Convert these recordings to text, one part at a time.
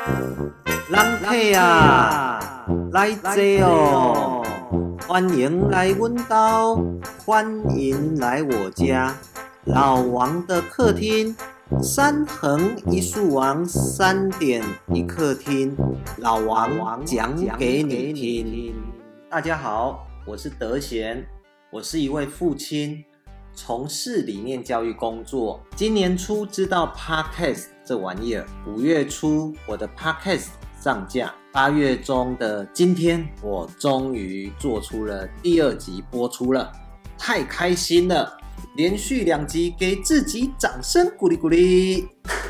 人客啊，来坐哦！欢迎来阮家，欢迎来我家。老王的客厅，三横一竖王，3点一客厅。老王讲给你听。大家好，我是德贤，我是一位父亲，从事理念教育工作。今年初知道 Podcast 这玩意儿，5月初我的 Podcast 上架，8月中的今天，我终于做出了第2集播出了，太开心了！连续2集，给自己掌声鼓励鼓励。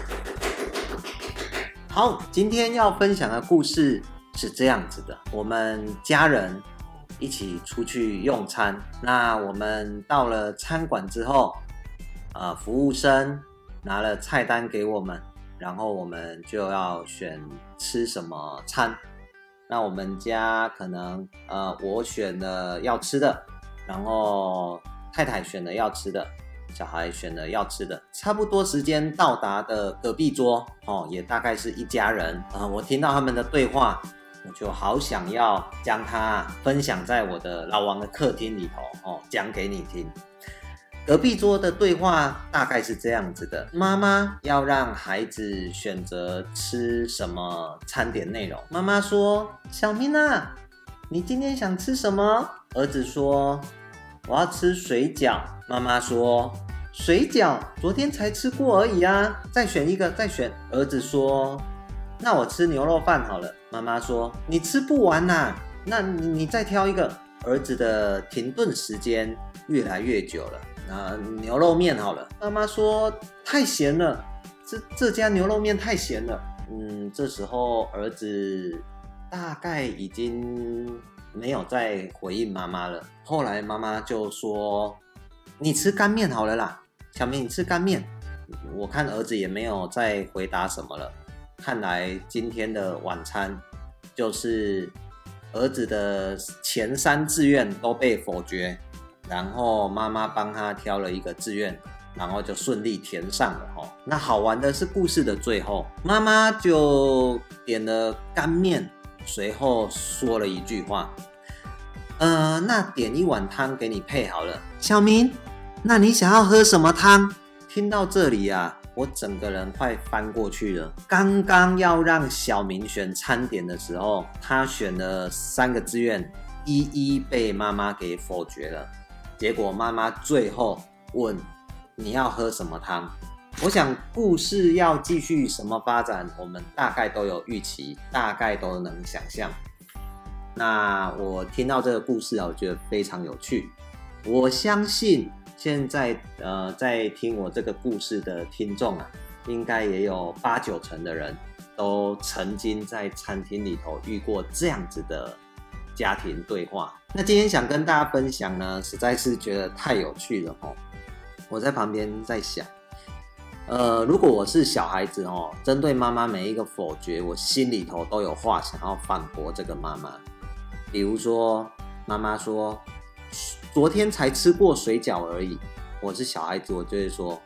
好，今天要分享的故事是这样子的：我们家人一起出去用餐，那我们到了餐馆之后，服务生拿了菜单给我们，然后我们就要选吃什么餐。那我们家可能我选了要吃的，然后太太选了要吃的，小孩选了要吃的，差不多时间到达的隔壁桌也大概是一家人。我听到他们的对话，我就好想要将它分享在我的老王的客厅里头讲给你听。隔壁桌的对话大概是这样子的：妈妈要让孩子选择吃什么餐点内容。妈妈说：“小明啊，你今天想吃什么？”儿子说：“我要吃水饺。”妈妈说：“水饺昨天才吃过而已啊，再选一个，再选。”儿子说：“那我吃牛肉饭好了。”妈妈说：“你吃不完啊，那你再挑一个。”儿子的停顿时间越来越久了。牛肉面好了。妈妈说：“太咸了，这家牛肉面太咸了。”这时候儿子大概已经没有再回应妈妈了。后来妈妈就说：“你吃干面好了啦，小明你吃干面。”我看儿子也没有再回答什么了。看来今天的晚餐就是儿子的前3志愿都被否决，然后妈妈帮他挑了一个志愿，然后就顺利填上了。那好玩的是故事的最后，妈妈就点了干面，随后说了一句话：“那点一碗汤给你配好了。小明，那你想要喝什么汤？”听到这里啊，我整个人快翻过去了。刚刚要让小明选餐点的时候，他选了3个志愿，一一被妈妈给否决了。结果妈妈最后问：“你要喝什么汤？”我想故事要继续什么发展，我们大概都有预期，大概都能想象。那我听到这个故事我觉得非常有趣。我相信现在在听我这个故事的听众应该也有8-9成的人都曾经在餐厅里头遇过这样子的家庭对话。那今天想跟大家分享呢，实在是觉得太有趣了我在旁边在想，如果我是小孩子针对妈妈每一个否决，我心里头都有话想要反驳这个妈妈。比如说妈妈说昨天才吃过水饺而已，我是小孩子，我就会说：“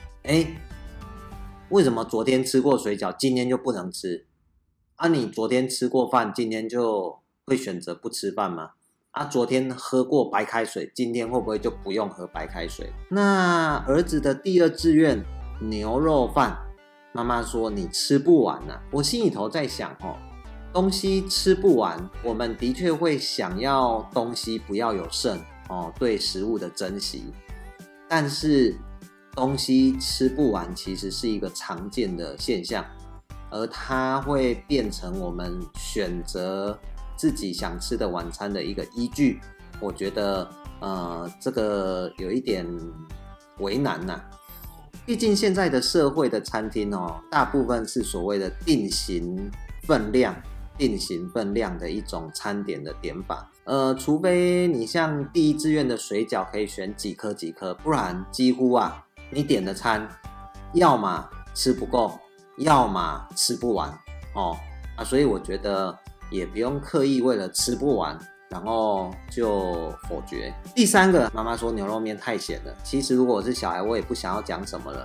为什么昨天吃过水饺，今天就不能吃？你昨天吃过饭，今天就会选择不吃饭吗？昨天喝过白开水，今天会不会就不用喝白开水？”那儿子的第2志愿牛肉饭，妈妈说你吃不完啊。我心里头在想东西吃不完，我们的确会想要东西不要有剩对食物的珍惜，但是东西吃不完其实是一个常见的现象，而它会变成我们选择自己想吃的晚餐的一个依据。我觉得这个有一点为难毕竟现在的社会的餐厅大部分是所谓的定型分量的一种餐点的点法。除非你像第1志愿的水饺可以选几颗几颗，不然几乎你点的餐要么吃不够，要么吃不完所以我觉得也不用刻意为了吃不完然后就否决。第3个，妈妈说牛肉面太咸了。其实如果我是小孩，我也不想要讲什么了。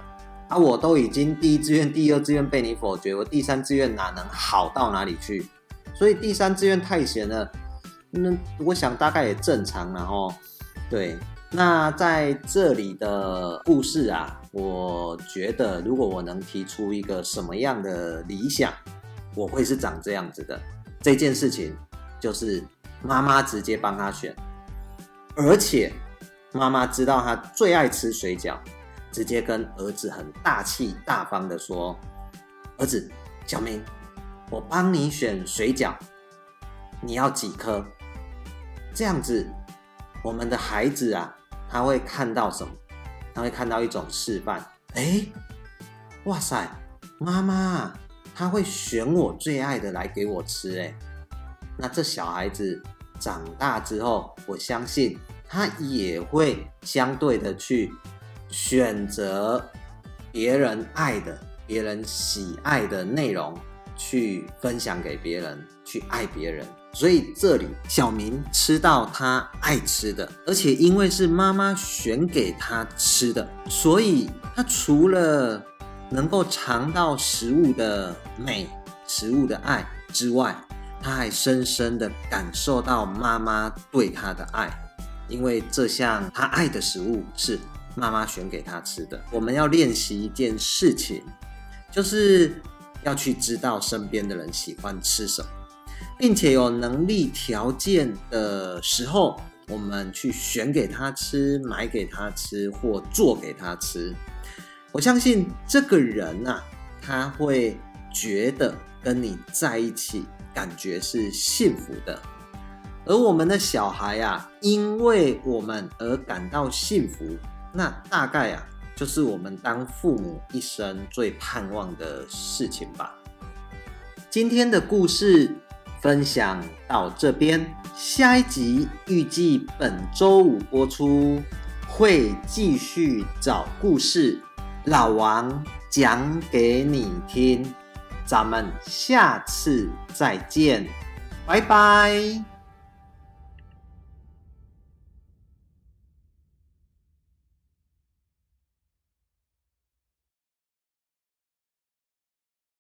啊，我都已经第1志愿、第2志愿被你否决，我第3志愿哪能好到哪里去？所以第3志愿太闲了，那我想大概也正常啦齁。对，那在这里的故事啊，我觉得如果我能提出一个什么样的理想，我会是长这样子的。这件事情就是妈妈直接帮他选，而且妈妈知道他最爱吃水饺，直接跟儿子很大气大方的说：儿子，小明，我帮你选水饺，你要几颗？这样子我们的孩子啊，他会看到什么？他会看到一种示范。哇塞，妈妈他会选我最爱的来给我吃。那这小孩子长大之后，我相信他也会相对的去选择别人爱的、别人喜爱的内容，去分享给别人，去爱别人。所以这里小明吃到他爱吃的，而且因为是妈妈选给他吃的，所以他除了能够尝到食物的美、食物的爱之外，他还深深的感受到妈妈对他的爱，因为这项他爱的食物是妈妈选给他吃的。我们要练习一件事情，就是要去知道身边的人喜欢吃什么，并且有能力条件的时候，我们去选给他吃、买给他吃或做给他吃。我相信这个人啊，他会觉得跟你在一起感觉是幸福的。而我们的小孩啊，因为我们而感到幸福，那大概啊，就是我们当父母一生最盼望的事情吧。今天的故事分享到这边，下一集预计本周5播出，会继续找故事，老王讲给你听。咱们下次再见，拜拜。